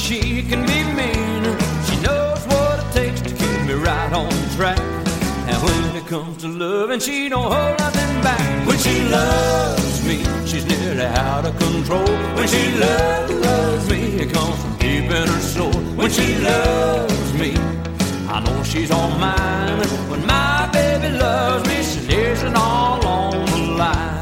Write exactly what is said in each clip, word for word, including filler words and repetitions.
she can be mean. She knows what it takes to keep me right on track. And when it comes to loving, she don't hold nothing back. When she loves me, she's nearly out of control. When she loves, loves me, it comes from deep in her soul. When she loves me, I know she's all mine. When my baby loves me, she lays it all on the line.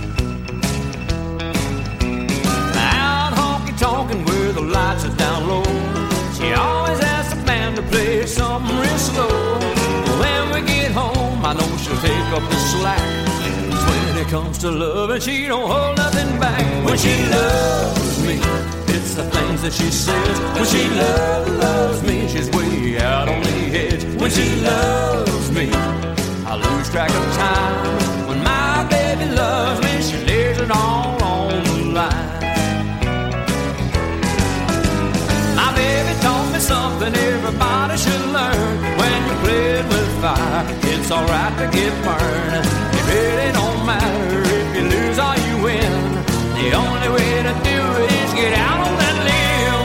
Out honky-tonkin' where the lights are down low, she always asks the band to play something real slow. When we get home, I know she'll take up the slack. When it comes to loving, she don't hold nothing back. When she loves me, it's the things that she says. When she loves, loves me, she's way out on the edge. When she loves me, I lose track of time. When my baby loves me, she lays it all on the line. My baby taught me something everybody should learn. When you're playing with fire, it's alright to get burned. It really don't matter if you lose or you win. The only way to do it is get out on that limb.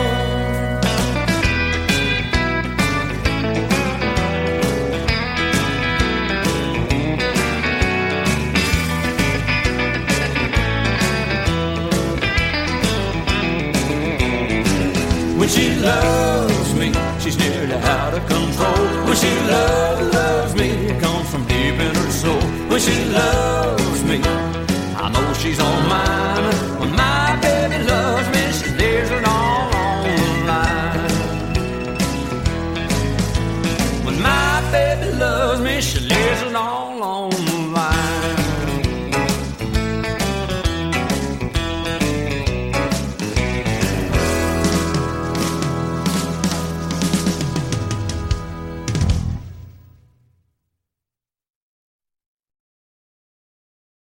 When she loves me, she's nearly out of control. When she loves, loves me, it comes from deep in her soul. When she loves me, I know she's all mine.